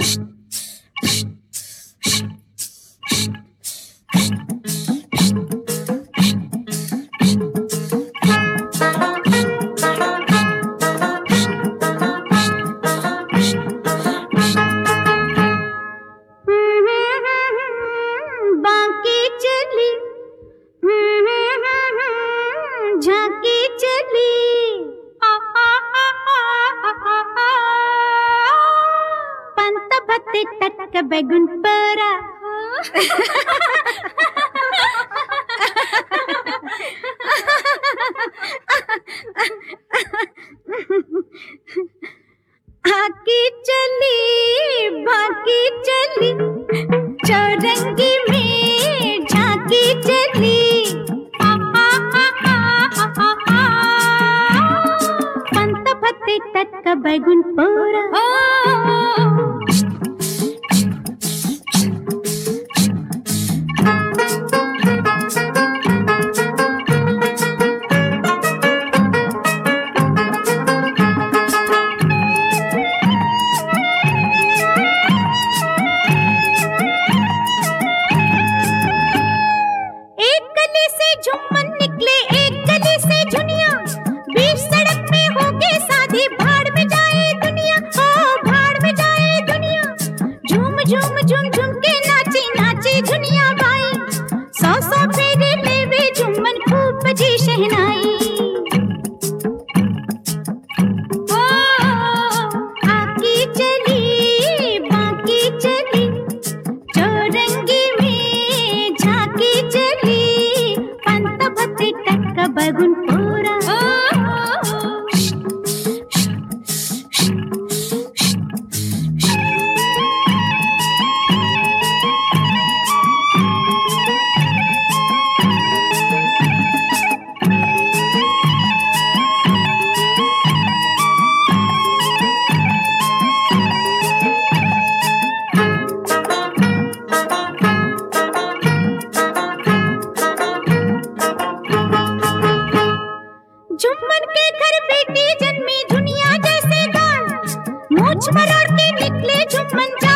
बांके चली झांकी चली पंत भत्ते टटक बैगुन परा आकी चली भाकी चली चौरंगी में झांकी चली पंत भत्ते टटक बैगुन परा झुम्मन निकले एक गली से झुनिया बीच सड़क में हो गए शादी भाड़ में जाए दुनिया ओ भाड़ में जाए दुनिया झूम झूम झूम झूम के नाची नाची झुनिया भाई सौ सौ फेरे लेवे झुम्मन खूब बजी शहनाई ओ आकी चली बाकी चली चौरंगी में झांकी चली टटक बैगुन परा झुम्मन के घर बेटी जन्मी दुनिया जैसे गाल मूछ मरोड़ के निकले झुम्मन।